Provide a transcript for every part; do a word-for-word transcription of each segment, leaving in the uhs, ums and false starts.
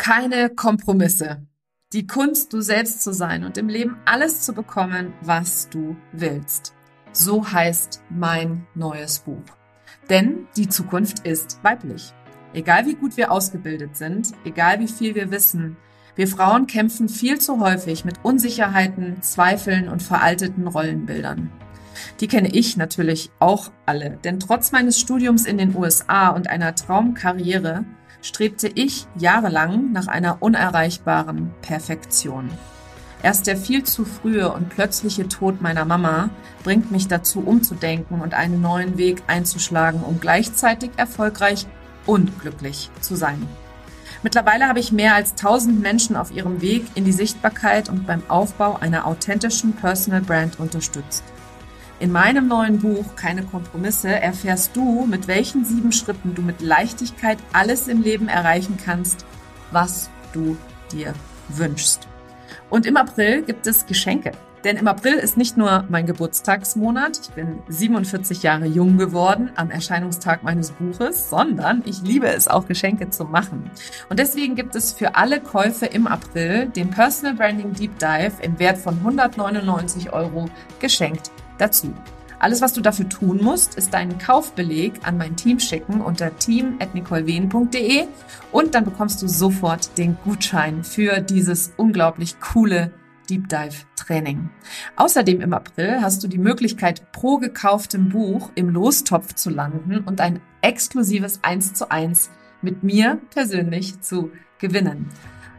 Keine Kompromisse. Die Kunst, du selbst zu sein und im Leben alles zu bekommen, was du willst. So heißt mein neues Buch. Denn die Zukunft ist weiblich. Egal wie gut wir ausgebildet sind, egal wie viel wir wissen, wir Frauen kämpfen viel zu häufig mit Unsicherheiten, Zweifeln und veralteten Rollenbildern. Die kenne ich natürlich auch alle, denn trotz meines Studiums in den U S A und einer Traumkarriere strebte ich jahrelang nach einer unerreichbaren Perfektion. Erst der viel zu frühe und plötzliche Tod meiner Mama bringt mich dazu, umzudenken und einen neuen Weg einzuschlagen, um gleichzeitig erfolgreich und glücklich zu sein. Mittlerweile habe ich mehr als tausend Menschen auf ihrem Weg in die Sichtbarkeit und beim Aufbau einer authentischen Personal Brand unterstützt. In meinem neuen Buch Keine Kompromisse erfährst du, mit welchen sieben Schritten du mit Leichtigkeit alles im Leben erreichen kannst, was du dir wünschst. Und im April gibt es Geschenke. Denn im April ist nicht nur mein Geburtstagsmonat, ich bin siebenundvierzig Jahre jung geworden am Erscheinungstag meines Buches, sondern ich liebe es auch, Geschenke zu machen. Und deswegen gibt es für alle Käufe im April den Personal Branding Deep Dive im Wert von hundertneunundneunzig Euro geschenkt dazu. Alles, was du dafür tun musst, ist deinen Kaufbeleg an mein Team schicken unter team at nicolewehn punkt de und dann bekommst du sofort den Gutschein für dieses unglaublich coole Deep Dive Training. Außerdem im April hast du die Möglichkeit, pro gekauftem Buch im Lostopf zu landen und ein exklusives eins zu eins mit mir persönlich zu gewinnen.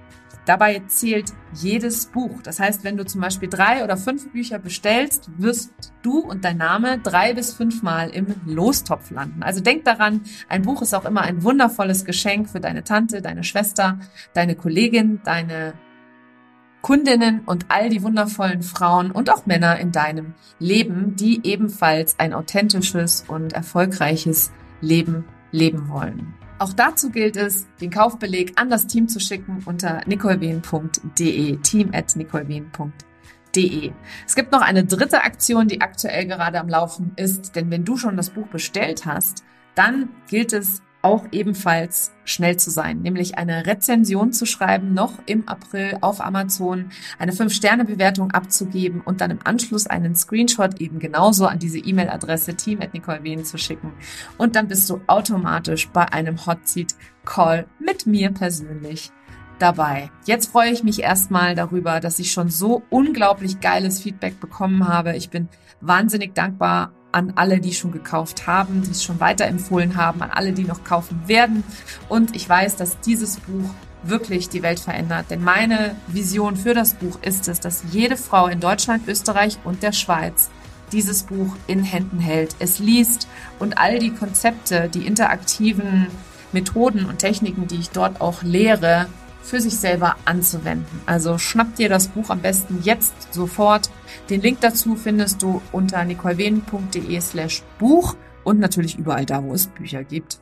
Dabei zählt jedes Buch. Das heißt, wenn du zum Beispiel drei oder fünf Bücher bestellst, wirst du und dein Name drei bis fünfmal im Lostopf landen. Also denk daran, ein Buch ist auch immer ein wundervolles Geschenk für deine Tante, deine Schwester, deine Kollegin, deine Kundinnen und all die wundervollen Frauen und auch Männer in deinem Leben, die ebenfalls ein authentisches und erfolgreiches Leben leben wollen. Auch dazu gilt es, den Kaufbeleg an das Team zu schicken unter nicolewehn punkt de, team at nicolewehn punkt de. Es gibt noch eine dritte Aktion, die aktuell gerade am Laufen ist, denn wenn du schon das Buch bestellt hast, dann gilt es auch ebenfalls schnell zu sein, nämlich eine Rezension zu schreiben, noch im April auf Amazon, eine fünf Sterne Bewertung abzugeben und dann im Anschluss einen Screenshot eben genauso an diese E-Mail-Adresse team at nicolewehn zu schicken. Und dann bist du automatisch bei einem Hot Seat Call mit mir persönlich dabei. Jetzt freue ich mich erstmal darüber, dass ich schon so unglaublich geiles Feedback bekommen habe. Ich bin wahnsinnig dankbar an alle, die schon gekauft haben, die es schon weiterempfohlen haben, an alle, die noch kaufen werden. Und ich weiß, dass dieses Buch wirklich die Welt verändert. Denn meine Vision für das Buch ist es, dass jede Frau in Deutschland, Österreich und der Schweiz dieses Buch in Händen hält, es liest und all die Konzepte, die interaktiven Methoden und Techniken, die ich dort auch lehre, für sich selber anzuwenden. Also schnapp dir das Buch am besten jetzt sofort. Den Link dazu findest du unter nicolewehn punkt de slash Buch und natürlich überall da, wo es Bücher gibt.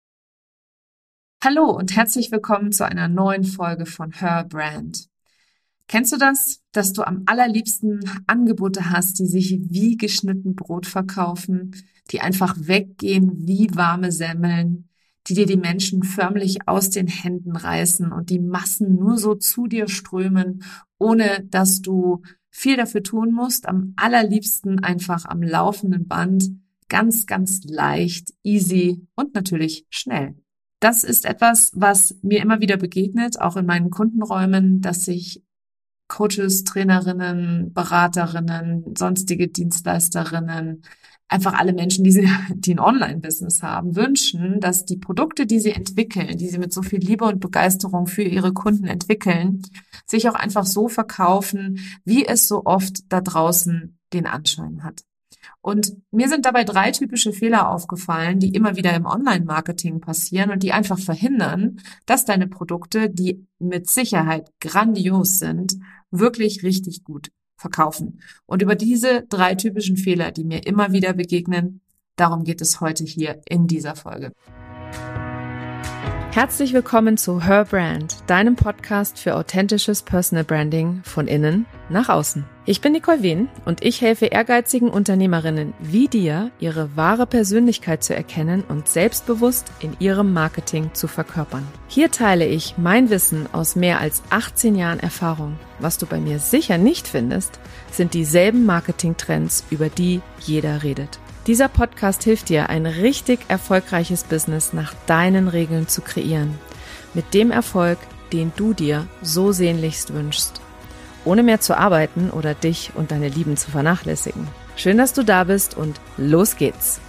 Hallo und herzlich willkommen zu einer neuen Folge von Her Brand. Kennst du das, dass du am allerliebsten Angebote hast, die sich wie geschnitten Brot verkaufen, die einfach weggehen wie warme Semmeln, die dir die Menschen förmlich aus den Händen reißen und die Massen nur so zu dir strömen, ohne dass du viel dafür tun musst, am allerliebsten einfach am laufenden Band, ganz, ganz leicht, easy und natürlich schnell. Das ist etwas, was mir immer wieder begegnet, auch in meinen Kundenräumen, dass sich Coaches, Trainerinnen, Beraterinnen, sonstige Dienstleisterinnen, einfach alle Menschen, die, sie, die ein Online-Business haben, wünschen, dass die Produkte, die sie entwickeln, die sie mit so viel Liebe und Begeisterung für ihre Kunden entwickeln, sich auch einfach so verkaufen, wie es so oft da draußen den Anschein hat. Und mir sind dabei drei typische Fehler aufgefallen, die immer wieder im Online-Marketing passieren und die einfach verhindern, dass deine Produkte, die mit Sicherheit grandios sind, wirklich richtig gut verkaufen. Und über diese drei typischen Fehler, die mir immer wieder begegnen, darum geht es heute hier in dieser Folge. Herzlich willkommen zu Her Brand, deinem Podcast für authentisches Personal Branding von innen nach außen. Ich bin Nicole Wehn und ich helfe ehrgeizigen Unternehmerinnen wie dir, ihre wahre Persönlichkeit zu erkennen und selbstbewusst in ihrem Marketing zu verkörpern. Hier teile ich mein Wissen aus mehr als achtzehn Jahren Erfahrung. Was du bei mir sicher nicht findest, sind dieselben Marketingtrends, über die jeder redet. Dieser Podcast hilft dir, ein richtig erfolgreiches Business nach deinen Regeln zu kreieren. Mit dem Erfolg, den du dir so sehnlichst wünschst. Ohne mehr zu arbeiten oder dich und deine Lieben zu vernachlässigen. Schön, dass du da bist und los geht's.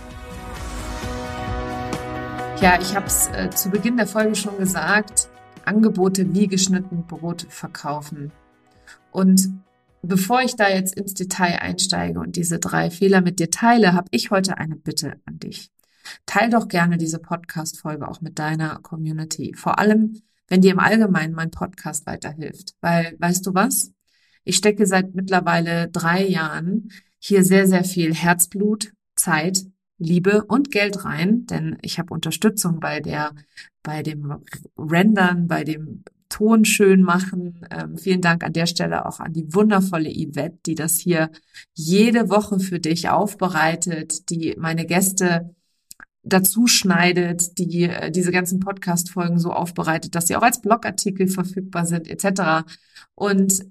Ja, ich habe es äh, zu Beginn der Folge schon gesagt, Angebote wie geschnitten Brot verkaufen. Und bevor ich da jetzt ins Detail einsteige und diese drei Fehler mit dir teile, habe ich heute eine Bitte an dich. Teil doch gerne diese Podcast-Folge auch mit deiner Community. Vor allem, wenn dir im Allgemeinen mein Podcast weiterhilft. Weil, weißt du was? Ich stecke seit mittlerweile drei Jahren hier sehr, sehr viel Herzblut, Zeit, Liebe und Geld rein, denn ich habe Unterstützung bei der, bei dem Rendern, bei dem Ton schön machen. Ähm, vielen Dank an der Stelle auch an die wundervolle Yvette, die das hier jede Woche für dich aufbereitet, die meine Gäste dazu schneidet, die äh, diese ganzen Podcast-Folgen so aufbereitet, dass sie auch als Blogartikel verfügbar sind, et cetera. Und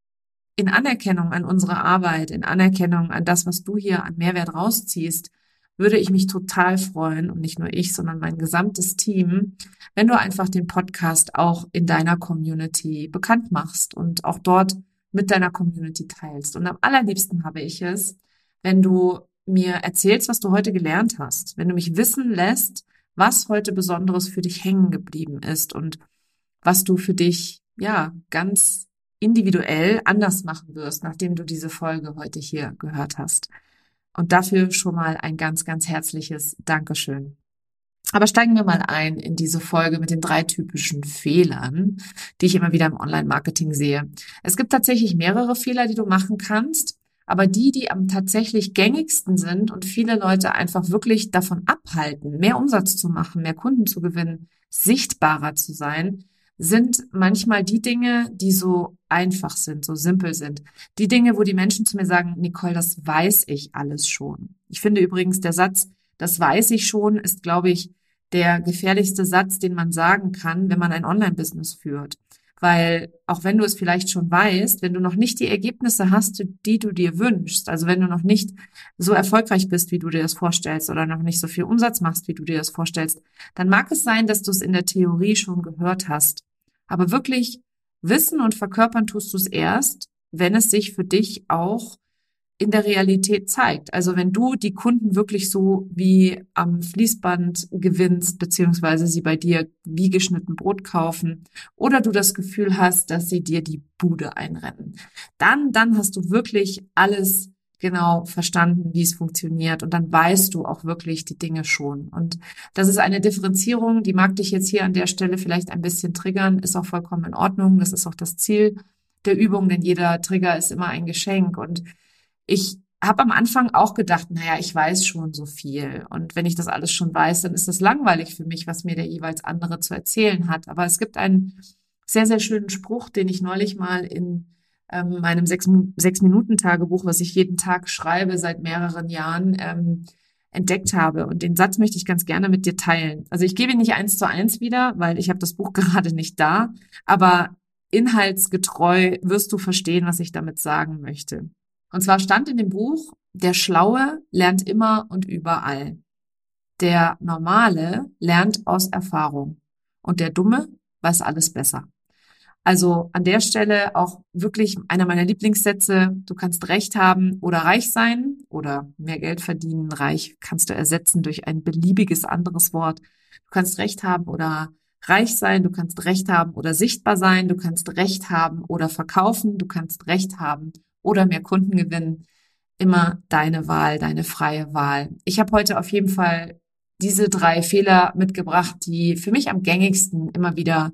in Anerkennung an unsere Arbeit, in Anerkennung an das, was du hier an Mehrwert rausziehst, würde ich mich total freuen, und nicht nur ich, sondern mein gesamtes Team, wenn du einfach den Podcast auch in deiner Community bekannt machst und auch dort mit deiner Community teilst. Und am allerliebsten habe ich es, wenn du mir erzählst, was du heute gelernt hast, wenn du mich wissen lässt, was heute Besonderes für dich hängen geblieben ist und was du für dich, ja, ganz individuell anders machen wirst, nachdem du diese Folge heute hier gehört hast. Und dafür schon mal ein ganz, ganz herzliches Dankeschön. Aber steigen wir mal ein in diese Folge mit den drei typischen Fehlern, die ich immer wieder im Online-Marketing sehe. Es gibt tatsächlich mehrere Fehler, die du machen kannst, aber die, die am tatsächlich gängigsten sind und viele Leute einfach wirklich davon abhalten, mehr Umsatz zu machen, mehr Kunden zu gewinnen, sichtbarer zu sein, sind manchmal die Dinge, die so einfach sind, so simpel sind. Die Dinge, wo die Menschen zu mir sagen, Nicole, das weiß ich alles schon. Ich finde übrigens, der Satz, das weiß ich schon, ist, glaube ich, der gefährlichste Satz, den man sagen kann, wenn man ein Online-Business führt. Weil auch wenn du es vielleicht schon weißt, wenn du noch nicht die Ergebnisse hast, die du dir wünschst, also wenn du noch nicht so erfolgreich bist, wie du dir das vorstellst, oder noch nicht so viel Umsatz machst, wie du dir das vorstellst, dann mag es sein, dass du es in der Theorie schon gehört hast. Aber wirklich wissen und verkörpern tust du es erst, wenn es sich für dich auch in der Realität zeigt. Also wenn du die Kunden wirklich so wie am Fließband gewinnst, beziehungsweise sie bei dir wie geschnitten Brot kaufen, oder du das Gefühl hast, dass sie dir die Bude einrennen, dann, dann hast du wirklich alles genau verstanden, wie es funktioniert, und dann weißt du auch wirklich die Dinge schon. Und das ist eine Differenzierung, die mag dich jetzt hier an der Stelle vielleicht ein bisschen triggern, ist auch vollkommen in Ordnung. Das ist auch das Ziel der Übung, denn jeder Trigger ist immer ein Geschenk. Und ich habe am Anfang auch gedacht, naja, ich weiß schon so viel. Und wenn ich das alles schon weiß, dann ist das langweilig für mich, was mir der jeweils andere zu erzählen hat. Aber es gibt einen sehr, sehr schönen Spruch, den ich neulich mal in ähm, meinem Sechs-Minuten-Tagebuch, was ich jeden Tag schreibe seit mehreren Jahren, ähm, entdeckt habe. Und den Satz möchte ich ganz gerne mit dir teilen. Also ich gebe ihn nicht eins zu eins wieder, weil ich habe das Buch gerade nicht da. Aber inhaltsgetreu wirst du verstehen, was ich damit sagen möchte. Und zwar stand in dem Buch, der Schlaue lernt immer und überall. Der Normale lernt aus Erfahrung. Und der Dumme weiß alles besser. Also an der Stelle auch wirklich einer meiner Lieblingssätze: Du kannst Recht haben oder reich sein oder mehr Geld verdienen. Reich kannst du ersetzen durch ein beliebiges anderes Wort. Du kannst Recht haben oder reich sein. Du kannst Recht haben oder sichtbar sein. Du kannst Recht haben oder verkaufen. Du kannst Recht haben oder mehr Kunden gewinnen. Immer deine Wahl, deine freie Wahl. Ich habe heute auf jeden Fall diese drei Fehler mitgebracht, die für mich am gängigsten immer wieder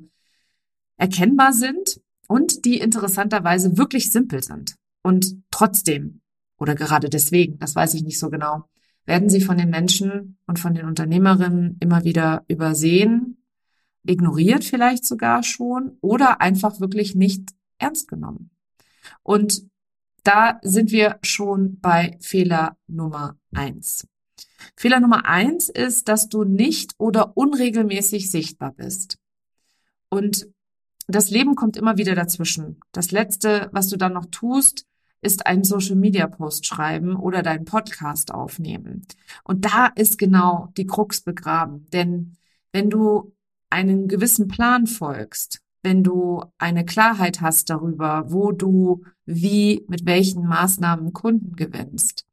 erkennbar sind und die interessanterweise wirklich simpel sind. Und trotzdem, oder gerade deswegen, das weiß ich nicht so genau, werden sie von den Menschen und von den Unternehmerinnen immer wieder übersehen, ignoriert vielleicht sogar schon oder einfach wirklich nicht ernst genommen. Und da sind wir schon bei Fehler Nummer eins. Fehler Nummer eins ist, dass du nicht oder unregelmäßig sichtbar bist. Und das Leben kommt immer wieder dazwischen. Das Letzte, was du dann noch tust, ist einen Social-Media-Post schreiben oder deinen Podcast aufnehmen. Und da ist genau die Krux begraben. Denn wenn du einen gewissen Plan folgst, wenn du eine Klarheit hast darüber, wo du wie, mit welchen Maßnahmen Kunden gewinnst,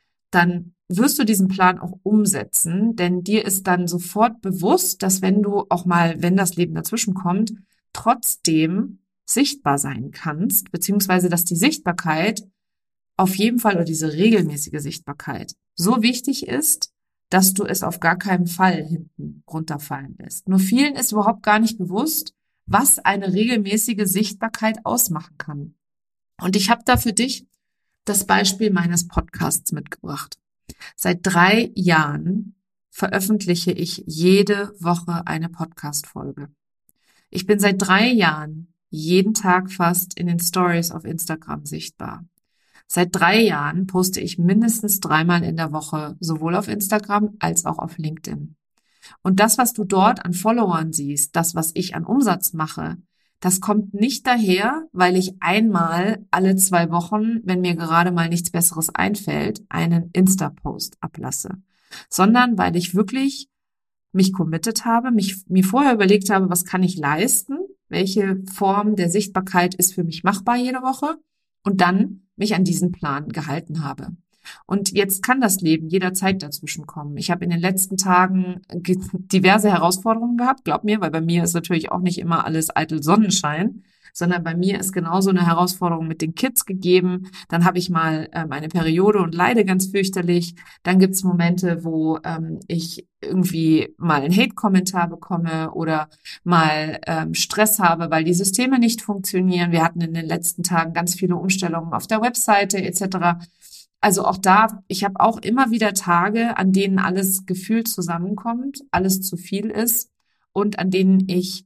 dann wirst du diesen Plan auch umsetzen, denn dir ist dann sofort bewusst, dass wenn du auch mal, wenn das Leben dazwischen kommt, trotzdem sichtbar sein kannst, beziehungsweise dass die Sichtbarkeit auf jeden Fall oder diese regelmäßige Sichtbarkeit so wichtig ist, dass du es auf gar keinen Fall hinten runterfallen lässt. Nur vielen ist überhaupt gar nicht bewusst, was eine regelmäßige Sichtbarkeit ausmachen kann. Und ich habe da für dich das Beispiel meines Podcasts mitgebracht. Seit drei Jahren veröffentliche ich jede Woche eine Podcast-Folge. Ich bin seit drei Jahren jeden Tag fast in den Stories auf Instagram sichtbar. Seit drei Jahren poste ich mindestens dreimal in der Woche, sowohl auf Instagram als auch auf LinkedIn. Und das, was du dort an Followern siehst, das, was ich an Umsatz mache, das kommt nicht daher, weil ich einmal alle zwei Wochen, wenn mir gerade mal nichts Besseres einfällt, einen Insta-Post ablasse, sondern weil ich wirklich mich committed habe, mich, mir vorher überlegt habe, was kann ich leisten, welche Form der Sichtbarkeit ist für mich machbar jede Woche und dann mich an diesen Plan gehalten habe. Und jetzt kann das Leben jederzeit dazwischen kommen. Ich habe in den letzten Tagen diverse Herausforderungen gehabt, glaub mir, weil bei mir ist natürlich auch nicht immer alles eitel Sonnenschein, sondern bei mir ist genauso eine Herausforderung mit den Kids gegeben. Dann habe ich mal äh, meine Periode und leide ganz fürchterlich. Dann gibt es Momente, wo ähm, ich irgendwie mal einen Hate-Kommentar bekomme oder mal ähm, Stress habe, weil die Systeme nicht funktionieren. Wir hatten in den letzten Tagen ganz viele Umstellungen auf der Webseite et cetera. Also auch da, ich habe auch immer wieder Tage, an denen alles gefühlt zusammenkommt, alles zu viel ist und an denen ich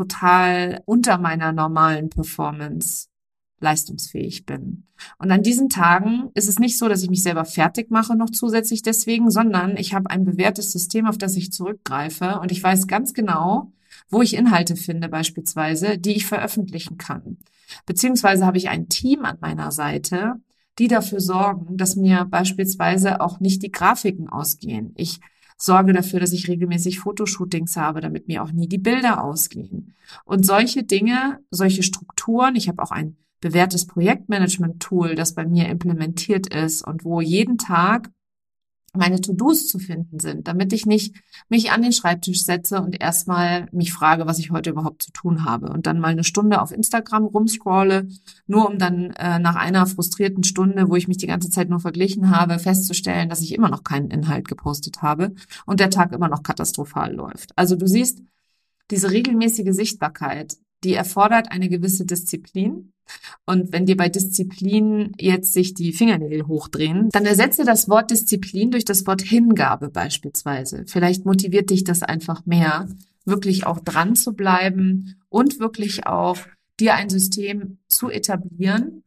total unter meiner normalen Performance leistungsfähig bin. Und an diesen Tagen ist es nicht so, dass ich mich selber fertig mache noch zusätzlich deswegen, sondern ich habe ein bewährtes System, auf das ich zurückgreife und ich weiß ganz genau, wo ich Inhalte finde beispielsweise, die ich veröffentlichen kann. Beziehungsweise habe ich ein Team an meiner Seite, die dafür sorgen, dass mir beispielsweise auch nicht die Grafiken ausgehen. Ich sorge dafür, dass ich regelmäßig Fotoshootings habe, damit mir auch nie die Bilder ausgehen. Und solche Dinge, solche Strukturen, ich habe auch ein bewährtes Projektmanagement-Tool, das bei mir implementiert ist und wo jeden Tag meine To-Dos zu finden sind, damit ich nicht mich an den Schreibtisch setze und erstmal mich frage, was ich heute überhaupt zu tun habe und dann mal eine Stunde auf Instagram rumscrolle, nur um dann äh, nach einer frustrierten Stunde, wo ich mich die ganze Zeit nur verglichen habe, festzustellen, dass ich immer noch keinen Inhalt gepostet habe und der Tag immer noch katastrophal läuft. Also du siehst, diese regelmäßige Sichtbarkeit, die erfordert eine gewisse Disziplin. Und wenn dir bei Disziplin jetzt sich die Fingernägel hochdrehen, dann ersetze das Wort Disziplin durch das Wort Hingabe beispielsweise. Vielleicht motiviert dich das einfach mehr, wirklich auch dran zu bleiben und wirklich auch dir ein System zu etablieren,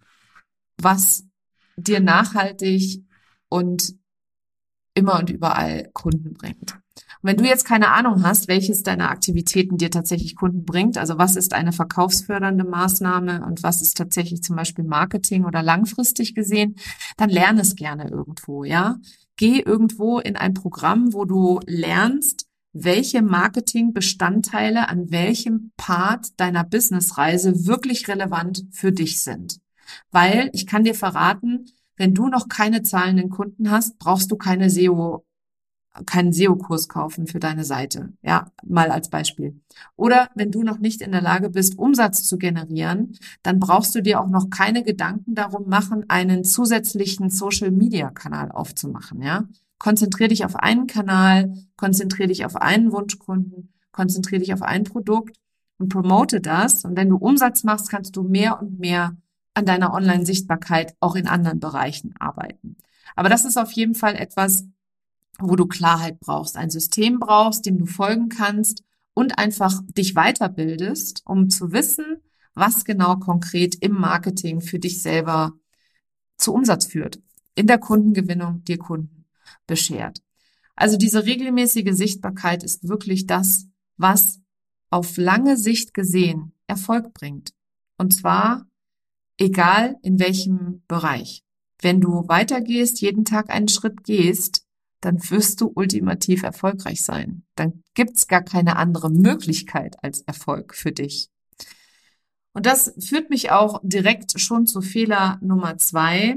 was dir nachhaltig und immer und überall Kunden bringt. Und wenn du jetzt keine Ahnung hast, welches deiner Aktivitäten dir tatsächlich Kunden bringt, also was ist eine verkaufsfördernde Maßnahme und was ist tatsächlich zum Beispiel Marketing oder langfristig gesehen, dann lerne es gerne irgendwo, ja. Geh irgendwo in ein Programm, wo du lernst, welche Marketingbestandteile an welchem Part deiner Businessreise wirklich relevant für dich sind. Weil ich kann dir verraten, wenn du noch keine zahlenden Kunden hast, brauchst du keine S E O, keinen S E O-Kurs kaufen für deine Seite. Ja, mal als Beispiel. Oder wenn du noch nicht in der Lage bist, Umsatz zu generieren, dann brauchst du dir auch noch keine Gedanken darum machen, einen zusätzlichen Social-Media-Kanal aufzumachen. Ja, konzentrier dich auf einen Kanal, konzentrier dich auf einen Wunschkunden, konzentrier dich auf ein Produkt und promote das. Und wenn du Umsatz machst, kannst du mehr und mehr an deiner Online-Sichtbarkeit auch in anderen Bereichen arbeiten. Aber das ist auf jeden Fall etwas, wo du Klarheit brauchst, ein System brauchst, dem du folgen kannst und einfach dich weiterbildest, um zu wissen, was genau konkret im Marketing für dich selber zu Umsatz führt, in der Kundengewinnung dir Kunden beschert. Also diese regelmäßige Sichtbarkeit ist wirklich das, was auf lange Sicht gesehen Erfolg bringt. Und zwar egal in welchem Bereich. Wenn du weitergehst, jeden Tag einen Schritt gehst, dann wirst du ultimativ erfolgreich sein. Dann gibt's gar keine andere Möglichkeit als Erfolg für dich. Und das führt mich auch direkt schon zu Fehler Nummer zwei.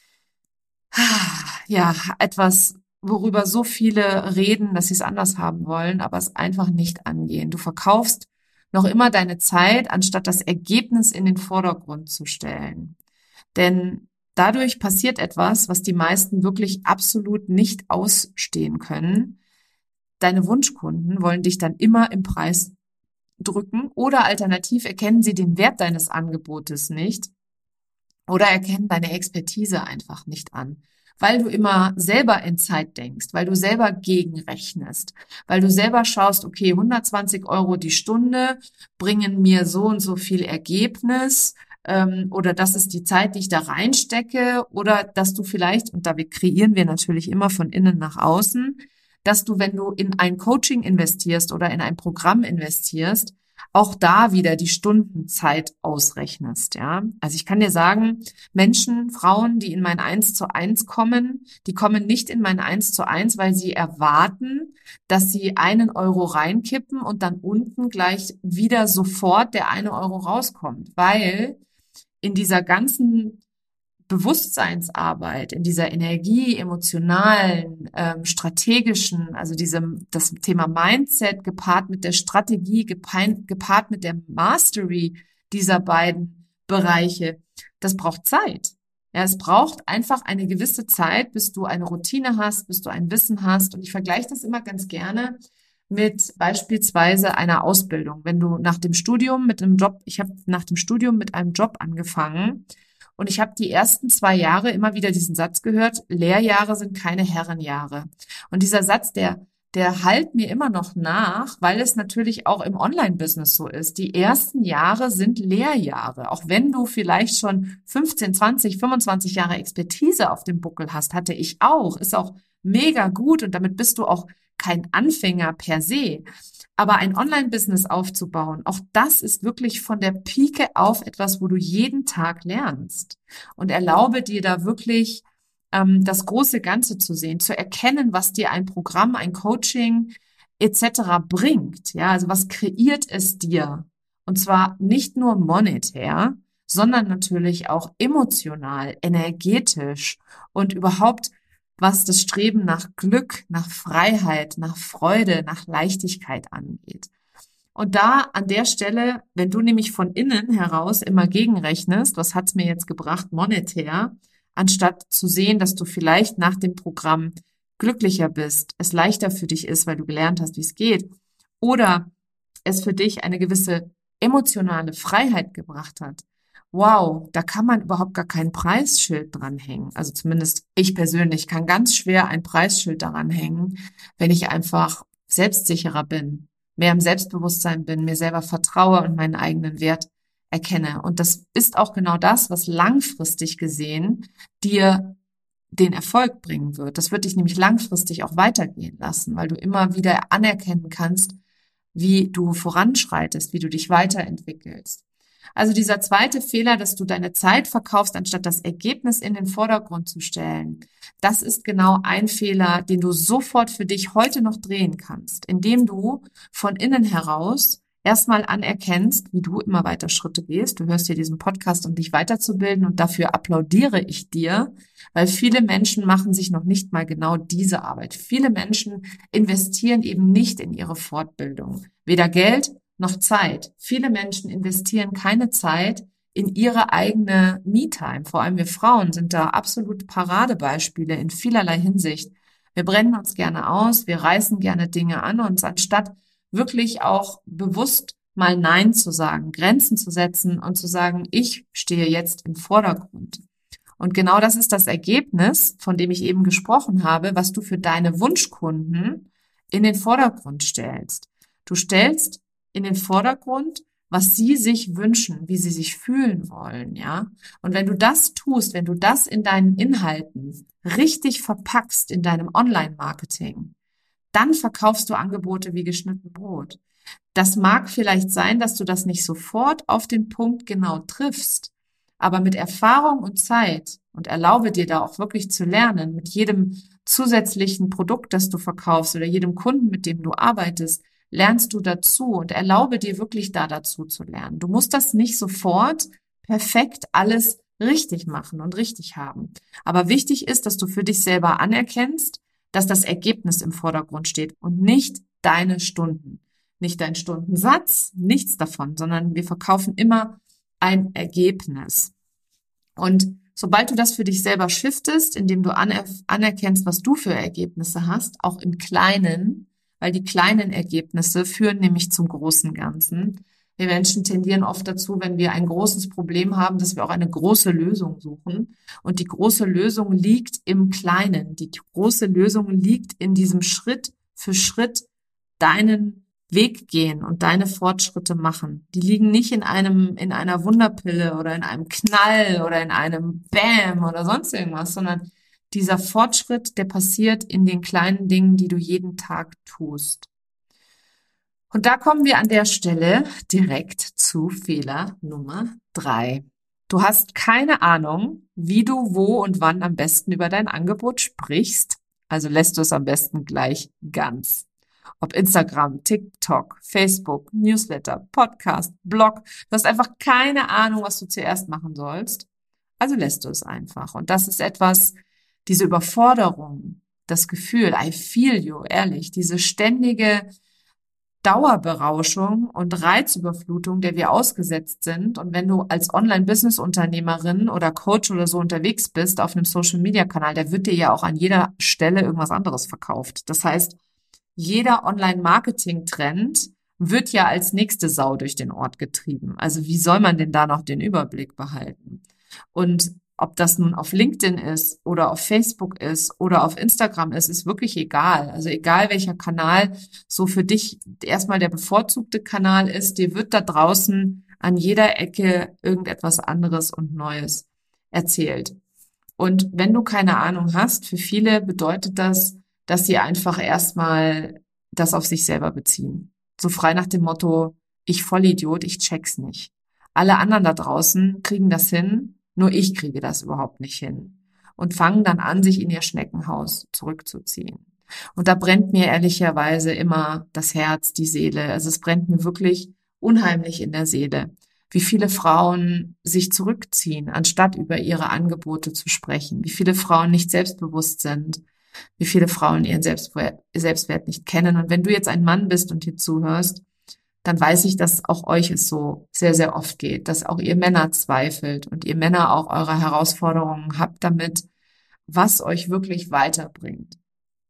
Ja, etwas, worüber so viele reden, dass sie es anders haben wollen, aber es einfach nicht angehen. Du verkaufst noch immer deine Zeit, anstatt das Ergebnis in den Vordergrund zu stellen. Denn dadurch passiert etwas, was die meisten wirklich absolut nicht ausstehen können. Deine Wunschkunden wollen dich dann immer im Preis drücken oder alternativ erkennen sie den Wert deines Angebotes nicht oder erkennen deine Expertise einfach nicht an, weil du immer selber in Zeit denkst, weil du selber gegenrechnest, weil du selber schaust, okay, hundertzwanzig Euro die Stunde bringen mir so und so viel Ergebnis, ähm, oder das ist die Zeit, die ich da reinstecke, oder dass du vielleicht, und da kreieren wir natürlich immer von innen nach außen, dass du, wenn du in ein Coaching investierst oder in ein Programm investierst, auch da wieder die Stundenzeit ausrechnest, ja. Also ich kann dir sagen, Menschen, Frauen, die in mein eins zu eins kommen, die kommen nicht in mein eins zu eins, weil sie erwarten, dass sie einen Euro reinkippen und dann unten gleich wieder sofort der eine Euro rauskommt, weil in dieser ganzen Bewusstseinsarbeit, in dieser Energie, emotionalen, ähm, strategischen, also diesem, das Thema Mindset gepaart mit der Strategie, gepaart, gepaart mit der Mastery dieser beiden Bereiche, das braucht Zeit. Ja, es braucht einfach eine gewisse Zeit, bis du eine Routine hast, bis du ein Wissen hast. Und ich vergleiche das immer ganz gerne mit beispielsweise einer Ausbildung. Wenn du nach dem Studium mit einem Job, ich habe nach dem Studium mit einem Job angefangen, und ich habe die ersten zwei Jahre immer wieder diesen Satz gehört, Lehrjahre sind keine Herrenjahre. Und dieser Satz, der, der hallt mir immer noch nach, weil es natürlich auch im Online-Business so ist. Die ersten Jahre sind Lehrjahre. Auch wenn du vielleicht schon fünfzehn, zwanzig, fünfundzwanzig Jahre Expertise auf dem Buckel hast, hatte ich auch. Ist auch mega gut und damit bist du auch kein Anfänger per se. Aber ein Online-Business aufzubauen, auch das ist wirklich von der Pike auf etwas, wo du jeden Tag lernst. Und erlaube dir da wirklich ähm, das große Ganze zu sehen, zu erkennen, was dir ein Programm, ein Coaching et cetera bringt. Ja, also was kreiert es dir? Und zwar nicht nur monetär, sondern natürlich auch emotional, energetisch und überhaupt was das Streben nach Glück, nach Freiheit, nach Freude, nach Leichtigkeit angeht. Und da an der Stelle, wenn du nämlich von innen heraus immer gegenrechnest, was hat's mir jetzt gebracht monetär, anstatt zu sehen, dass du vielleicht nach dem Programm glücklicher bist, es leichter für dich ist, weil du gelernt hast, wie es geht, oder es für dich eine gewisse emotionale Freiheit gebracht hat, wow, da kann man überhaupt gar kein Preisschild dranhängen. Also zumindest ich persönlich kann ganz schwer ein Preisschild daran hängen, wenn ich einfach selbstsicherer bin, mehr im Selbstbewusstsein bin, mir selber vertraue und meinen eigenen Wert erkenne. Und das ist auch genau das, was langfristig gesehen dir den Erfolg bringen wird. Das wird dich nämlich langfristig auch weitergehen lassen, weil du immer wieder anerkennen kannst, wie du voranschreitest, wie du dich weiterentwickelst. Also dieser zweite Fehler, dass du deine Zeit verkaufst, anstatt das Ergebnis in den Vordergrund zu stellen, das ist genau ein Fehler, den du sofort für dich heute noch drehen kannst, indem du von innen heraus erstmal anerkennst, wie du immer weiter Schritte gehst. Du hörst hier diesen Podcast, um dich weiterzubilden, und dafür applaudiere ich dir, weil viele Menschen machen sich noch nicht mal genau diese Arbeit. Viele Menschen investieren eben nicht in ihre Fortbildung, weder Geld noch Zeit. Viele Menschen investieren keine Zeit in ihre eigene Me-Time. Vor allem wir Frauen sind da absolut Paradebeispiele in vielerlei Hinsicht. Wir brennen uns gerne aus, wir reißen gerne Dinge an uns, anstatt wirklich auch bewusst mal Nein zu sagen, Grenzen zu setzen und zu sagen, ich stehe jetzt im Vordergrund. Und genau das ist das Ergebnis, von dem ich eben gesprochen habe, was du für deine Wunschkunden in den Vordergrund stellst. Du stellst in den Vordergrund, was sie sich wünschen, wie sie sich fühlen wollen, ja. Und wenn du das tust, wenn du das in deinen Inhalten richtig verpackst in deinem Online-Marketing, dann verkaufst du Angebote wie geschnitten Brot. Das mag vielleicht sein, dass du das nicht sofort auf den Punkt genau triffst, aber mit Erfahrung und Zeit, und erlaube dir da auch wirklich zu lernen, mit jedem zusätzlichen Produkt, das du verkaufst oder jedem Kunden, mit dem du arbeitest, lernst du dazu und erlaube dir wirklich da dazu zu lernen. Du musst das nicht sofort perfekt alles richtig machen und richtig haben. Aber wichtig ist, dass du für dich selber anerkennst, dass das Ergebnis im Vordergrund steht und nicht deine Stunden. Nicht dein Stundensatz, nichts davon, sondern wir verkaufen immer ein Ergebnis. Und sobald du das für dich selber shiftest, indem du aner- anerkennst, was du für Ergebnisse hast, auch im Kleinen, weil die kleinen Ergebnisse führen nämlich zum großen Ganzen. Wir Menschen tendieren oft dazu, wenn wir ein großes Problem haben, dass wir auch eine große Lösung suchen. Und die große Lösung liegt im Kleinen. Die große Lösung liegt in diesem Schritt für Schritt deinen Weg gehen und deine Fortschritte machen. Die liegen nicht in einem, in einer Wunderpille oder in einem Knall oder in einem Bam oder sonst irgendwas, sondern dieser Fortschritt, der passiert in den kleinen Dingen, die du jeden Tag tust. Und da kommen wir an der Stelle direkt zu Fehler Nummer drei. Du hast keine Ahnung, wie du wo und wann am besten über dein Angebot sprichst, also lässt du es am besten gleich ganz. Ob Instagram, TikTok, Facebook, Newsletter, Podcast, Blog, du hast einfach keine Ahnung, was du zuerst machen sollst, also lässt du es einfach. Und das ist etwas, diese Überforderung, das Gefühl, I feel you, ehrlich, diese ständige Dauerberauschung und Reizüberflutung, der wir ausgesetzt sind. Und wenn du als Online-Business-Unternehmerin oder Coach oder so unterwegs bist auf einem Social-Media-Kanal, der wird dir ja auch an jeder Stelle irgendwas anderes verkauft. Das heißt, jeder Online-Marketing-Trend wird ja als nächste Sau durch den Ort getrieben. Also wie soll man denn da noch den Überblick behalten? Und ob das nun auf LinkedIn ist oder auf Facebook ist oder auf Instagram ist, ist wirklich egal. Also egal welcher Kanal so für dich erstmal der bevorzugte Kanal ist, dir wird da draußen an jeder Ecke irgendetwas anderes und Neues erzählt. Und wenn du keine Ahnung hast, für viele bedeutet das, dass sie einfach erstmal das auf sich selber beziehen. So frei nach dem Motto, ich Vollidiot, ich check's nicht. Alle anderen da draußen kriegen das hin, nur ich kriege das überhaupt nicht hin. Und fangen dann an, sich in ihr Schneckenhaus zurückzuziehen. Und da brennt mir ehrlicherweise immer das Herz, die Seele. Also es brennt mir wirklich unheimlich in der Seele, wie viele Frauen sich zurückziehen, anstatt über ihre Angebote zu sprechen. Wie viele Frauen nicht selbstbewusst sind. Wie viele Frauen ihren Selbstwert, Selbstwert nicht kennen. Und wenn du jetzt ein Mann bist und hier zuhörst, dann weiß ich, dass auch euch es so sehr, sehr oft geht, dass auch ihr Männer zweifelt und ihr Männer auch eure Herausforderungen habt damit, was euch wirklich weiterbringt.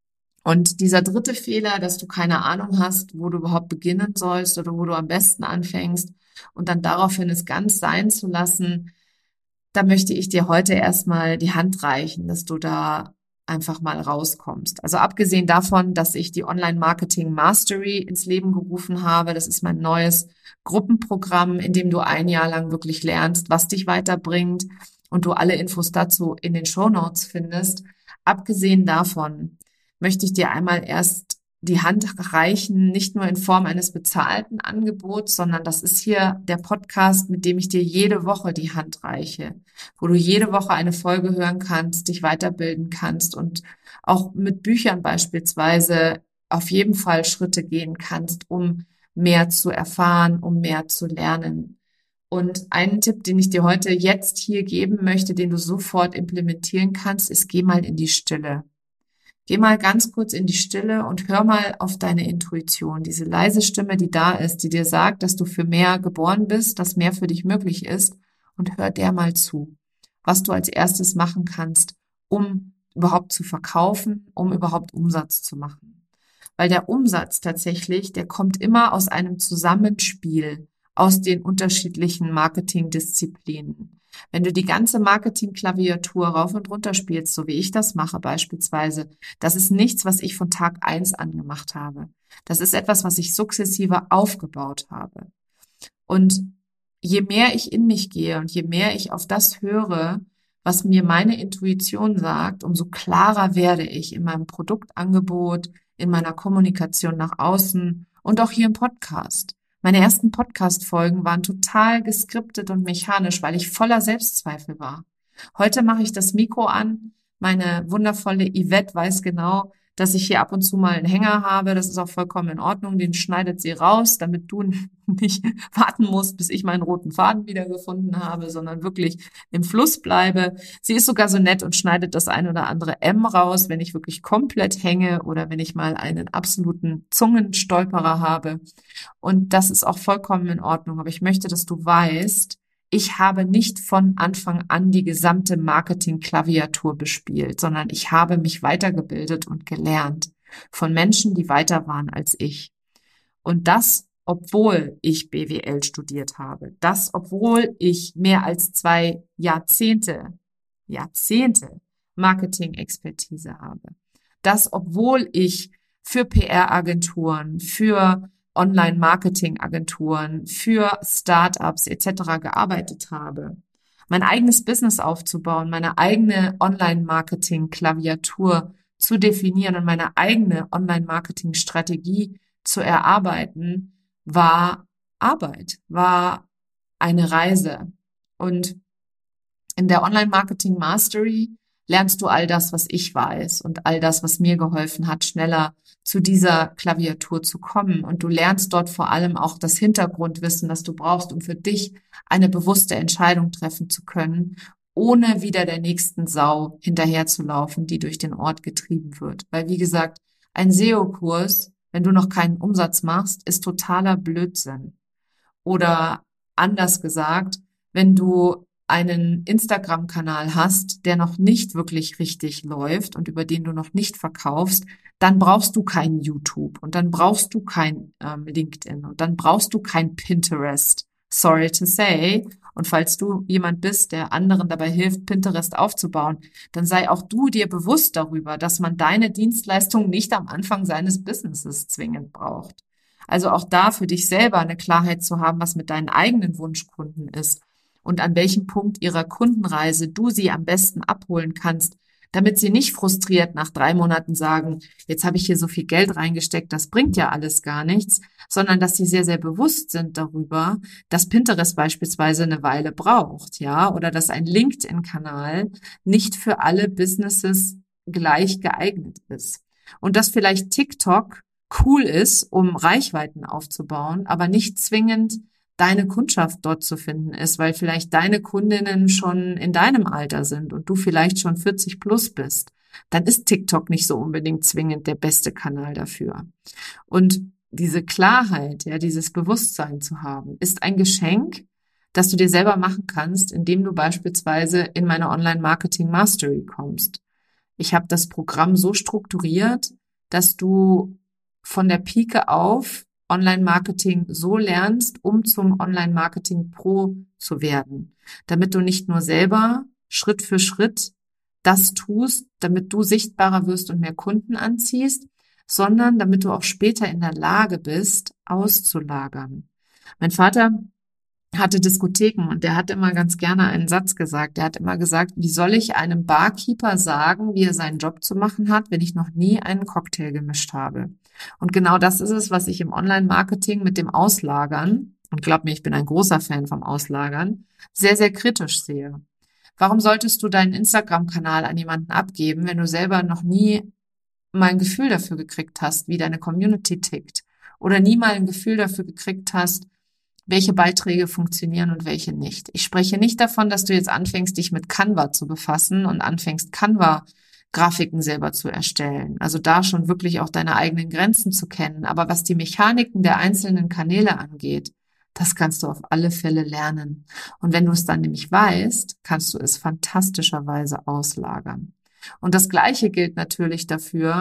Und dieser dritte Fehler, dass du keine Ahnung hast, wo du überhaupt beginnen sollst oder wo du am besten anfängst und dann daraufhin es ganz sein zu lassen, da möchte ich dir heute erstmal die Hand reichen, dass du da einfach mal rauskommst. Also abgesehen davon, dass ich die Online-Marketing Mastery ins Leben gerufen habe, das ist mein neues Gruppenprogramm, in dem du ein Jahr lang wirklich lernst, was dich weiterbringt und du alle Infos dazu in den Shownotes findest. Abgesehen davon möchte ich dir einmal erst die Hand reichen, nicht nur in Form eines bezahlten Angebots, sondern das ist hier der Podcast, mit dem ich dir jede Woche die Hand reiche, wo du jede Woche eine Folge hören kannst, dich weiterbilden kannst und auch mit Büchern beispielsweise auf jeden Fall Schritte gehen kannst, um mehr zu erfahren, um mehr zu lernen. Und einen Tipp, den ich dir heute jetzt hier geben möchte, den du sofort implementieren kannst, ist, geh mal in die Stille. Geh mal ganz kurz in die Stille und hör mal auf deine Intuition, diese leise Stimme, die da ist, die dir sagt, dass du für mehr geboren bist, dass mehr für dich möglich ist, und hör der mal zu, was du als erstes machen kannst, um überhaupt zu verkaufen, um überhaupt Umsatz zu machen. Weil der Umsatz tatsächlich, der kommt immer aus einem Zusammenspiel aus den unterschiedlichen Marketingdisziplinen. Wenn du die ganze Marketing-Klaviatur rauf und runter spielst, so wie ich das mache beispielsweise, das ist nichts, was ich von Tag eins an gemacht habe. Das ist etwas, was ich sukzessive aufgebaut habe. Und je mehr ich in mich gehe und je mehr ich auf das höre, was mir meine Intuition sagt, umso klarer werde ich in meinem Produktangebot, in meiner Kommunikation nach außen und auch hier im Podcast. Meine ersten Podcast-Folgen waren total geskriptet und mechanisch, weil ich voller Selbstzweifel war. Heute mache ich das Mikro an. Meine wundervolle Yvette weiß genau, dass ich hier ab und zu mal einen Hänger habe. Das ist auch vollkommen in Ordnung. Den schneidet sie raus, damit du nicht warten musst, bis ich meinen roten Faden wiedergefunden habe, sondern wirklich im Fluss bleibe. Sie ist sogar so nett und schneidet das ein oder andere M raus, wenn ich wirklich komplett hänge oder wenn ich mal einen absoluten Zungenstolperer habe. Und das ist auch vollkommen in Ordnung. Aber ich möchte, dass du weißt, ich habe nicht von Anfang an die gesamte Marketing-Klaviatur bespielt, sondern ich habe mich weitergebildet und gelernt von Menschen, die weiter waren als ich. Und das, obwohl ich B W L studiert habe. Das, obwohl ich mehr als zwei Jahrzehnte, Jahrzehnte Marketing-Expertise habe. Das, obwohl ich für P R-Agenturen, für Online-Marketing-Agenturen, für Startups et cetera gearbeitet habe. Mein eigenes Business aufzubauen, meine eigene Online-Marketing-Klaviatur zu definieren und meine eigene Online-Marketing-Strategie zu erarbeiten, war Arbeit, war eine Reise. Und in der Online-Marketing-Mastery lernst du all das, was ich weiß und all das, was mir geholfen hat, schneller zu dieser Klaviatur zu kommen. Und du lernst dort vor allem auch das Hintergrundwissen, das du brauchst, um für dich eine bewusste Entscheidung treffen zu können, ohne wieder der nächsten Sau hinterherzulaufen, die durch den Ort getrieben wird. Weil, wie gesagt, ein S E O-Kurs, wenn du noch keinen Umsatz machst, ist totaler Blödsinn. Oder anders gesagt, wenn du einen Instagram-Kanal hast, der noch nicht wirklich richtig läuft und über den du noch nicht verkaufst, dann brauchst du kein YouTube und dann brauchst du kein ähm, LinkedIn und dann brauchst du kein Pinterest. Sorry to say. Und falls du jemand bist, der anderen dabei hilft, Pinterest aufzubauen, dann sei auch du dir bewusst darüber, dass man deine Dienstleistung nicht am Anfang seines Businesses zwingend braucht. Also auch da für dich selber eine Klarheit zu haben, was mit deinen eigenen Wunschkunden ist und an welchem Punkt ihrer Kundenreise du sie am besten abholen kannst, damit sie nicht frustriert nach drei Monaten sagen, jetzt habe ich hier so viel Geld reingesteckt, das bringt ja alles gar nichts, sondern dass sie sehr, sehr bewusst sind darüber, dass Pinterest beispielsweise eine Weile braucht, ja, oder dass ein LinkedIn-Kanal nicht für alle Businesses gleich geeignet ist. Und dass vielleicht TikTok cool ist, um Reichweiten aufzubauen, aber nicht zwingend deine Kundschaft dort zu finden ist, weil vielleicht deine Kundinnen schon in deinem Alter sind und du vielleicht schon vierzig plus bist, dann ist TikTok nicht so unbedingt zwingend der beste Kanal dafür. Und diese Klarheit, ja, dieses Bewusstsein zu haben, ist ein Geschenk, das du dir selber machen kannst, indem du beispielsweise in meine Online-Marketing-Mastery kommst. Ich habe das Programm so strukturiert, dass du von der Pike auf Online-Marketing so lernst, um zum Online-Marketing-Pro zu werden, damit du nicht nur selber Schritt für Schritt das tust, damit du sichtbarer wirst und mehr Kunden anziehst, sondern damit du auch später in der Lage bist, auszulagern. Mein Vater hatte Diskotheken und der hat immer ganz gerne einen Satz gesagt. Der hat immer gesagt, wie soll ich einem Barkeeper sagen, wie er seinen Job zu machen hat, wenn ich noch nie einen Cocktail gemischt habe? Und genau das ist es, was ich im Online-Marketing mit dem Auslagern, und glaub mir, ich bin ein großer Fan vom Auslagern, sehr, sehr kritisch sehe. Warum solltest du deinen Instagram-Kanal an jemanden abgeben, wenn du selber noch nie mal ein Gefühl dafür gekriegt hast, wie deine Community tickt? Oder nie mal ein Gefühl dafür gekriegt hast, welche Beiträge funktionieren und welche nicht. Ich spreche nicht davon, dass du jetzt anfängst, dich mit Canva zu befassen und anfängst, Canva-Grafiken selber zu erstellen. Also da schon wirklich auch deine eigenen Grenzen zu kennen. Aber was die Mechaniken der einzelnen Kanäle angeht, das kannst du auf alle Fälle lernen. Und wenn du es dann nämlich weißt, kannst du es fantastischerweise auslagern. Und das Gleiche gilt natürlich dafür,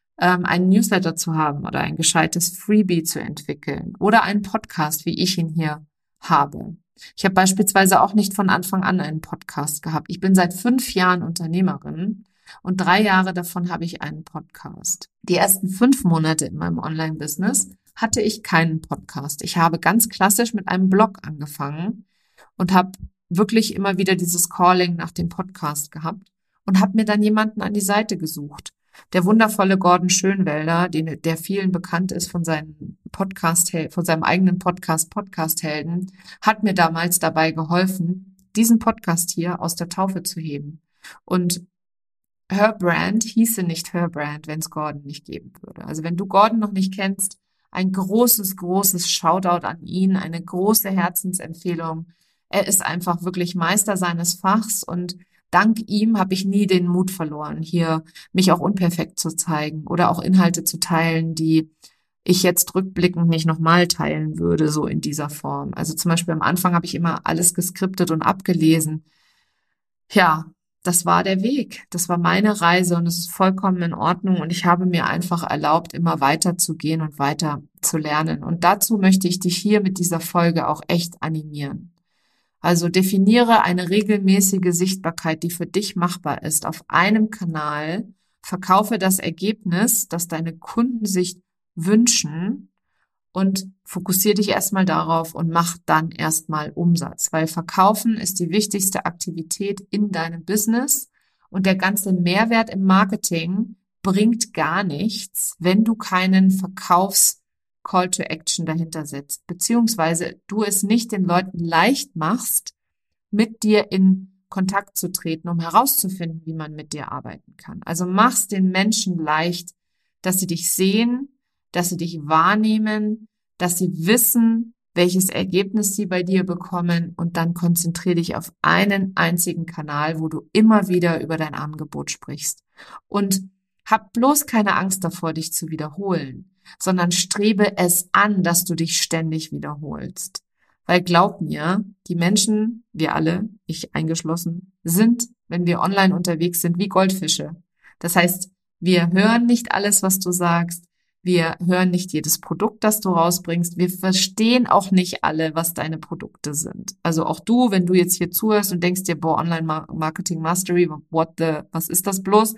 einen Newsletter zu haben oder ein gescheites Freebie zu entwickeln oder einen Podcast, wie ich ihn hier habe. Ich habe beispielsweise auch nicht von Anfang an einen Podcast gehabt. Ich bin seit fünf Jahren Unternehmerin und drei Jahre davon habe ich einen Podcast. Die ersten fünf Monate in meinem Online-Business hatte ich keinen Podcast. Ich habe ganz klassisch mit einem Blog angefangen und habe wirklich immer wieder dieses Calling nach dem Podcast gehabt und habe mir dann jemanden an die Seite gesucht. Der wundervolle Gordon Schönwelder, den, der vielen bekannt ist von seinem Podcast, von seinem eigenen Podcast Podcast-Helden, hat mir damals dabei geholfen, diesen Podcast hier aus der Taufe zu heben. Und Her Brand hieße nicht Her Brand, wenn es Gordon nicht geben würde. Also wenn du Gordon noch nicht kennst, ein großes, großes Shoutout an ihn, eine große Herzensempfehlung. Er ist einfach wirklich Meister seines Fachs und dank ihm habe ich nie den Mut verloren, hier mich auch unperfekt zu zeigen oder auch Inhalte zu teilen, die ich jetzt rückblickend nicht nochmal teilen würde, so in dieser Form. Also zum Beispiel am Anfang habe ich immer alles geskriptet und abgelesen. Ja, das war der Weg. Das war meine Reise und es ist vollkommen in Ordnung und ich habe mir einfach erlaubt, immer weiter zu gehen und weiter zu lernen. Und dazu möchte ich dich hier mit dieser Folge auch echt animieren. Also definiere eine regelmäßige Sichtbarkeit, die für dich machbar ist, auf einem Kanal, verkaufe das Ergebnis, das deine Kunden sich wünschen und fokussiere dich erstmal darauf und mach dann erstmal Umsatz, weil Verkaufen ist die wichtigste Aktivität in deinem Business und der ganze Mehrwert im Marketing bringt gar nichts, wenn du keinen Verkaufs Call to Action dahinter setzt, beziehungsweise du es nicht den Leuten leicht machst, mit dir in Kontakt zu treten, um herauszufinden, wie man mit dir arbeiten kann. Also mach's den Menschen leicht, dass sie dich sehen, dass sie dich wahrnehmen, dass sie wissen, welches Ergebnis sie bei dir bekommen und dann konzentriere dich auf einen einzigen Kanal, wo du immer wieder über dein Angebot sprichst. Und hab bloß keine Angst davor, dich zu wiederholen, sondern strebe es an, dass du dich ständig wiederholst. Weil glaub mir, die Menschen, wir alle, ich eingeschlossen, sind, wenn wir online unterwegs sind, wie Goldfische. Das heißt, wir hören nicht alles, was du sagst, wir hören nicht jedes Produkt, das du rausbringst, wir verstehen auch nicht alle, was deine Produkte sind. Also auch du, wenn du jetzt hier zuhörst und denkst dir, boah, Online-Marketing Mastery, what the, was ist das bloß?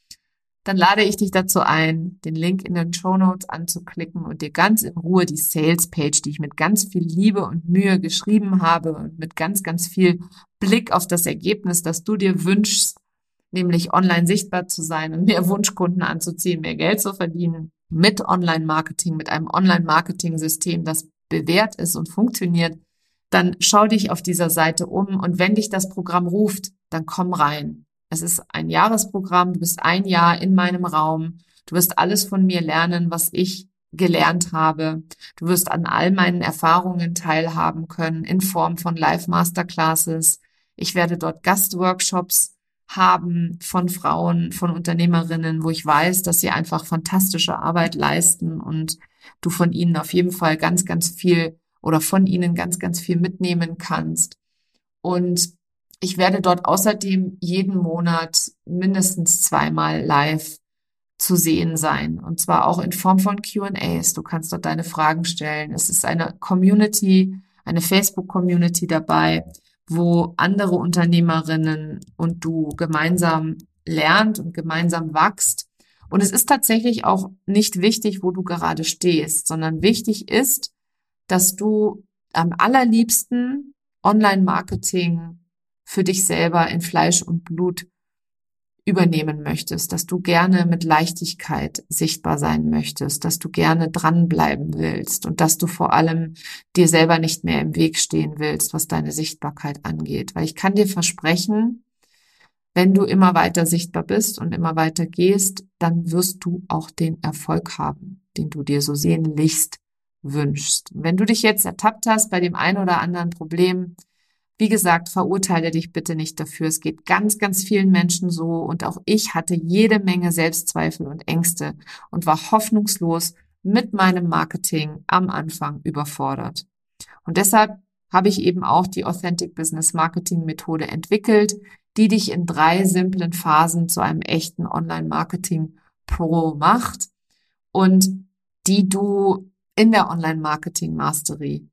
Dann lade ich dich dazu ein, den Link in den Shownotes anzuklicken und dir ganz in Ruhe die Sales-Page, die ich mit ganz viel Liebe und Mühe geschrieben habe und mit ganz, ganz viel Blick auf das Ergebnis, das du dir wünschst, nämlich online sichtbar zu sein und mehr Wunschkunden anzuziehen, mehr Geld zu verdienen, mit Online-Marketing, mit einem Online-Marketing-System, das bewährt ist und funktioniert, dann schau dich auf dieser Seite um und wenn dich das Programm ruft, dann komm rein. Es ist ein Jahresprogramm, du bist ein Jahr in meinem Raum, du wirst alles von mir lernen, was ich gelernt habe. Du wirst an all meinen Erfahrungen teilhaben können in Form von Live-Masterclasses. Ich werde dort Gastworkshops haben von Frauen, von Unternehmerinnen, wo ich weiß, dass sie einfach fantastische Arbeit leisten und du von ihnen auf jeden Fall ganz, ganz viel oder von ihnen ganz, ganz viel mitnehmen kannst. Und ich werde dort außerdem jeden Monat mindestens zweimal live zu sehen sein. Und zwar auch in Form von Q and A's. Du kannst dort deine Fragen stellen. Es ist eine Community, eine Facebook-Community dabei, wo andere Unternehmerinnen und du gemeinsam lernt und gemeinsam wächst. Und es ist tatsächlich auch nicht wichtig, wo du gerade stehst, sondern wichtig ist, dass du am allerliebsten Online-Marketing für dich selber in Fleisch und Blut übernehmen möchtest, dass du gerne mit Leichtigkeit sichtbar sein möchtest, dass du gerne dranbleiben willst und dass du vor allem dir selber nicht mehr im Weg stehen willst, was deine Sichtbarkeit angeht. Weil ich kann dir versprechen, wenn du immer weiter sichtbar bist und immer weiter gehst, dann wirst du auch den Erfolg haben, den du dir so sehnlichst wünschst. Wenn du dich jetzt ertappt hast bei dem einen oder anderen Problem, wie gesagt, verurteile dich bitte nicht dafür. Es geht ganz, ganz vielen Menschen so und auch ich hatte jede Menge Selbstzweifel und Ängste und war hoffnungslos mit meinem Marketing am Anfang überfordert. Und deshalb habe ich eben auch die Authentic Business Marketing Methode entwickelt, die dich in drei simplen Phasen zu einem echten Online-Marketing Pro macht und die du in der Online-Marketing Mastery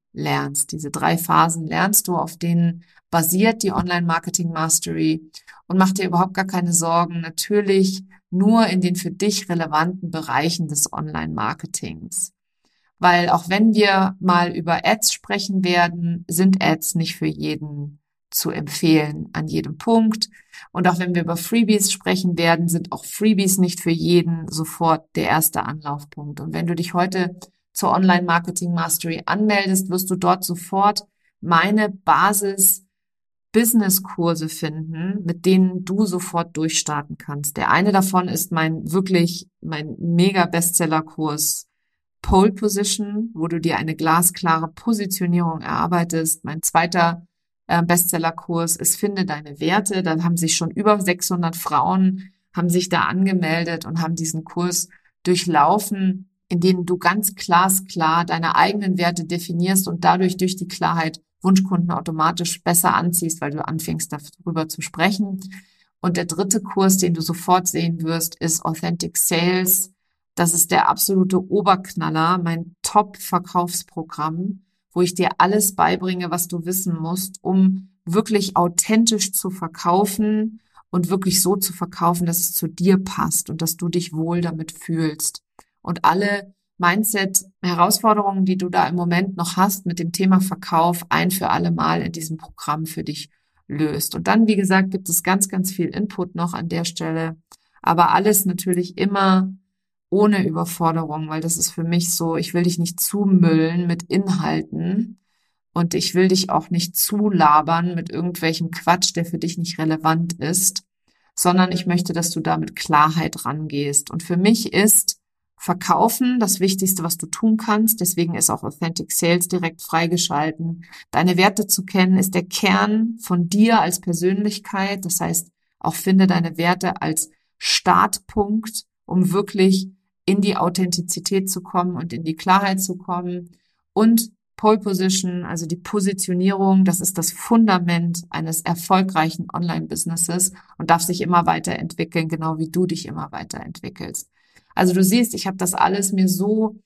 lernst. Diese drei Phasen lernst du, auf denen basiert die Online-Marketing-Mastery, und mach dir überhaupt gar keine Sorgen. Natürlich nur in den für dich relevanten Bereichen des Online-Marketings. Weil auch wenn wir mal über Ads sprechen werden, sind Ads nicht für jeden zu empfehlen an jedem Punkt. Und auch wenn wir über Freebies sprechen werden, sind auch Freebies nicht für jeden sofort der erste Anlaufpunkt. Und wenn du dich heute zur Online Marketing Mastery anmeldest, wirst du dort sofort meine Basis Business-Kurse finden, mit denen du sofort durchstarten kannst. Der eine davon ist mein wirklich, mein mega Bestseller-Kurs Pole Position, wo du dir eine glasklare Positionierung erarbeitest. Mein zweiter äh, Bestsellerkurs ist Finde deine Werte. Da haben sich schon über sechshundert Frauen haben sich da angemeldet und haben diesen Kurs durchlaufen, in dem du ganz glasklar deine eigenen Werte definierst und dadurch durch die Klarheit Wunschkunden automatisch besser anziehst, weil du anfängst, darüber zu sprechen. Und der dritte Kurs, den du sofort sehen wirst, ist Authentic Sales. Das ist der absolute Oberknaller, mein Top-Verkaufsprogramm, wo ich dir alles beibringe, was du wissen musst, um wirklich authentisch zu verkaufen und wirklich so zu verkaufen, dass es zu dir passt und dass du dich wohl damit fühlst. Und alle Mindset-Herausforderungen, die du da im Moment noch hast mit dem Thema Verkauf, ein für alle Mal in diesem Programm für dich löst. Und dann, wie gesagt, gibt es ganz, ganz viel Input noch an der Stelle, aber alles natürlich immer ohne Überforderung, weil das ist für mich so, ich will dich nicht zumüllen mit Inhalten und ich will dich auch nicht zulabern mit irgendwelchem Quatsch, der für dich nicht relevant ist, sondern ich möchte, dass du da mit Klarheit rangehst. Und für mich ist Verkaufen das Wichtigste, was du tun kannst. Deswegen ist auch Authentic Sales direkt freigeschalten. Deine Werte zu kennen ist der Kern von dir als Persönlichkeit. Das heißt, auch finde deine Werte als Startpunkt, um wirklich in die Authentizität zu kommen und in die Klarheit zu kommen. Und Pole Position, also die Positionierung, das ist das Fundament eines erfolgreichen Online-Businesses und darf sich immer weiterentwickeln, genau wie du dich immer weiterentwickelst. Also du siehst, ich habe das alles mir so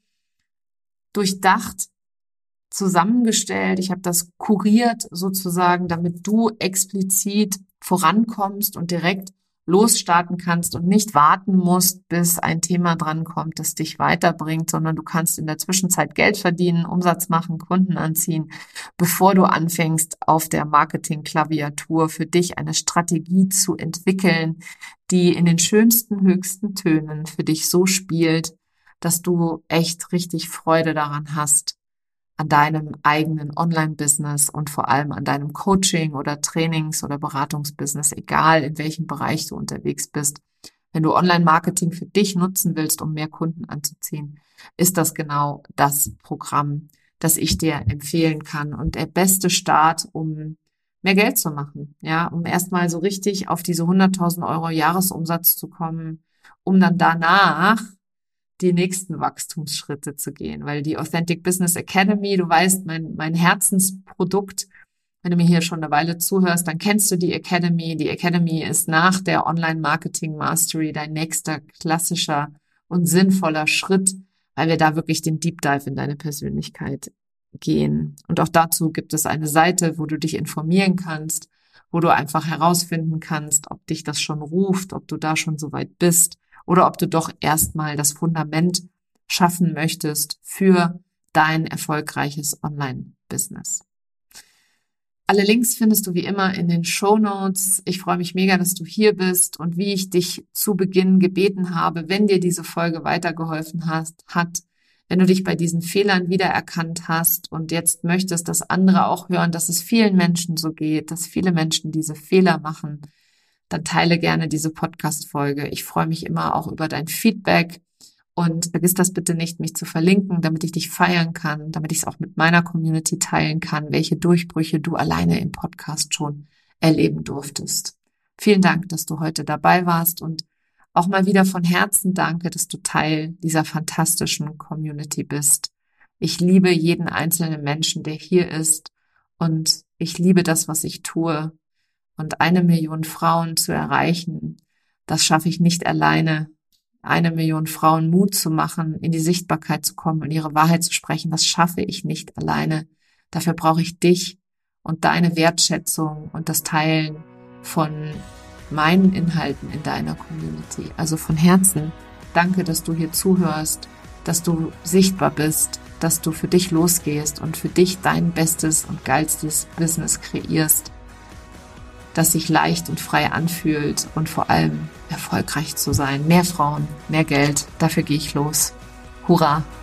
durchdacht zusammengestellt. Ich habe das kuriert sozusagen, damit du explizit vorankommst und direkt losstarten kannst und nicht warten musst, bis ein Thema drankommt, das dich weiterbringt, sondern du kannst in der Zwischenzeit Geld verdienen, Umsatz machen, Kunden anziehen, bevor du anfängst, auf der Marketing-Klaviatur für dich eine Strategie zu entwickeln, die in den schönsten, höchsten Tönen für dich so spielt, dass du echt richtig Freude daran hast, an deinem eigenen Online-Business und vor allem an deinem Coaching oder Trainings- oder Beratungsbusiness, egal in welchem Bereich du unterwegs bist. Wenn du Online-Marketing für dich nutzen willst, um mehr Kunden anzuziehen, ist das genau das Programm, das ich dir empfehlen kann und der beste Start, um mehr Geld zu machen, ja, um erstmal so richtig auf diese hunderttausend Euro Jahresumsatz zu kommen, um dann danach die nächsten Wachstumsschritte zu gehen, weil die Authentic Business Academy, du weißt, mein, mein Herzensprodukt, wenn du mir hier schon eine Weile zuhörst, dann kennst du die Academy. Die Academy ist nach der Online Marketing Mastery dein nächster klassischer und sinnvoller Schritt, weil wir da wirklich den Deep Dive in deine Persönlichkeit gehen. Und auch dazu gibt es eine Seite, wo du dich informieren kannst, wo du einfach herausfinden kannst, ob dich das schon ruft, ob du da schon so weit bist, oder ob du doch erstmal das Fundament schaffen möchtest für dein erfolgreiches Online-Business. Alle Links findest du wie immer in den Shownotes. Ich freue mich mega, dass du hier bist und wie ich dich zu Beginn gebeten habe, wenn dir diese Folge weitergeholfen hast, hat, wenn du dich bei diesen Fehlern wiedererkannt hast und jetzt möchtest, dass andere auch hören, dass es vielen Menschen so geht, dass viele Menschen diese Fehler machen, dann teile gerne diese Podcast-Folge. Ich freue mich immer auch über dein Feedback und vergiss das bitte nicht, mich zu verlinken, damit ich dich feiern kann, damit ich es auch mit meiner Community teilen kann, welche Durchbrüche du alleine im Podcast schon erleben durftest. Vielen Dank, dass du heute dabei warst und auch mal wieder von Herzen danke, dass du Teil dieser fantastischen Community bist. Ich liebe jeden einzelnen Menschen, der hier ist und ich liebe das, was ich tue. Und eine Million Frauen zu erreichen, das schaffe ich nicht alleine. Eine Million Frauen Mut zu machen, in die Sichtbarkeit zu kommen und ihre Wahrheit zu sprechen, das schaffe ich nicht alleine. Dafür brauche ich dich und deine Wertschätzung und das Teilen von meinen Inhalten in deiner Community. Also von Herzen, danke, dass du hier zuhörst, dass du sichtbar bist, dass du für dich losgehst und für dich dein bestes und geilstes Business kreierst, das sich leicht und frei anfühlt und vor allem erfolgreich zu sein. Mehr Frauen, mehr Geld, dafür gehe ich los. Hurra!